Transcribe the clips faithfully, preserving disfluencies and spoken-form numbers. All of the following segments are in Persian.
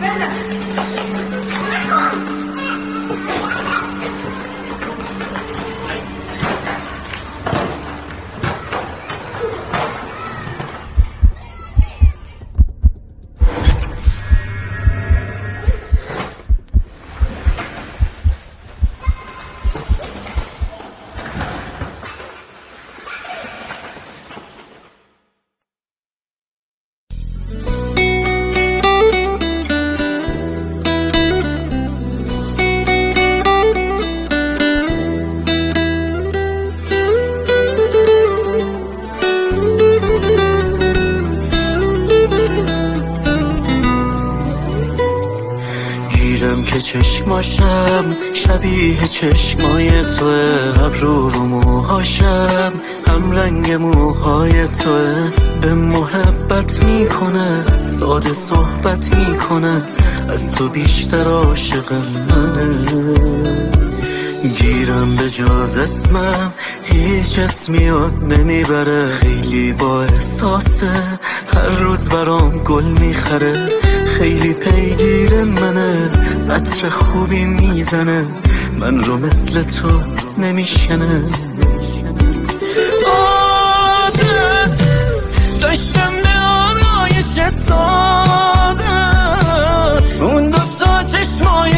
چشماشم شبیه چشمای توه، ابرو و موهاشم هم رنگ موهای توه. به محبت میکنه، ساده صحبت میکنه، از تو بیشتر عاشق منه. گیرم به جز اسمم هیچ اسمی یاد نمیبره، خیلی با احساسه، هر روز برام گل میخره. خیلی پیگیر منه، عطر خوبی میزنه، من رو مثل تو نمیشکنه. عادت داشتم به آرایش ساده، اون دوتا چشمای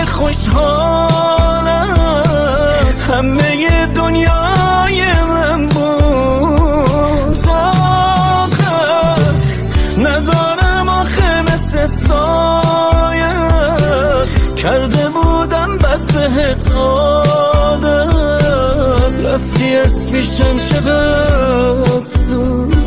خوشحالم، همه دنیای من بود. آخر ندارم آخه مثل سایه، کرده بودم بد بهت عادت، رفتی اسمیشم چقدر زود.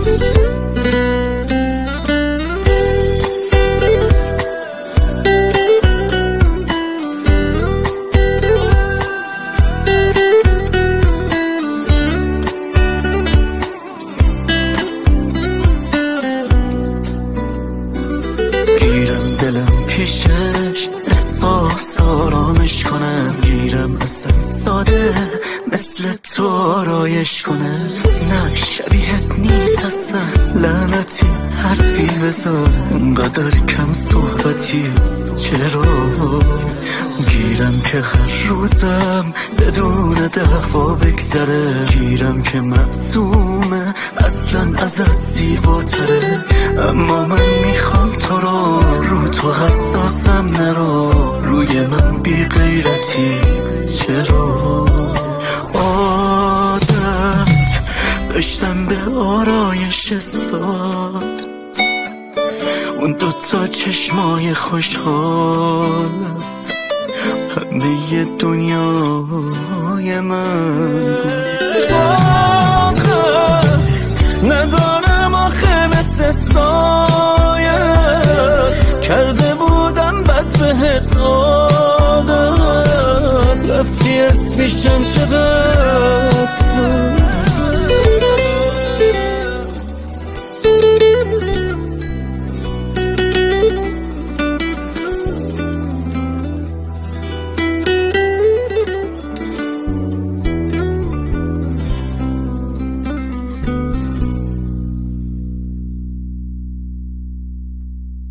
پیشش احساس آرامش کنم، گیرم اصلا ساده مثل تو آرایش کنه. نه شبیهت نیست اصلا، لعنتی حرفی بزن، اونقدر کم صحبتی چرا؟ گیرم که هر روزم بدون دعوا بگذره، گیرم که معصومه اصلا ازت زیباتره. اما من میخوام تو رو، رو تو حساسم نرو، روی من بی غیرتی چرا؟ عادت داشتم به آرایش ساد، اون دوتا چشمای خوشحالت، همه دنیای من بود. آخر ندارم آخه مثل سایه، کرده بودم بد بهت عادت، رفتی اسمیشم چقدر زود.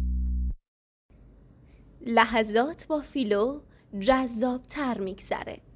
لحظات با فیلو جذاب تر میگذره.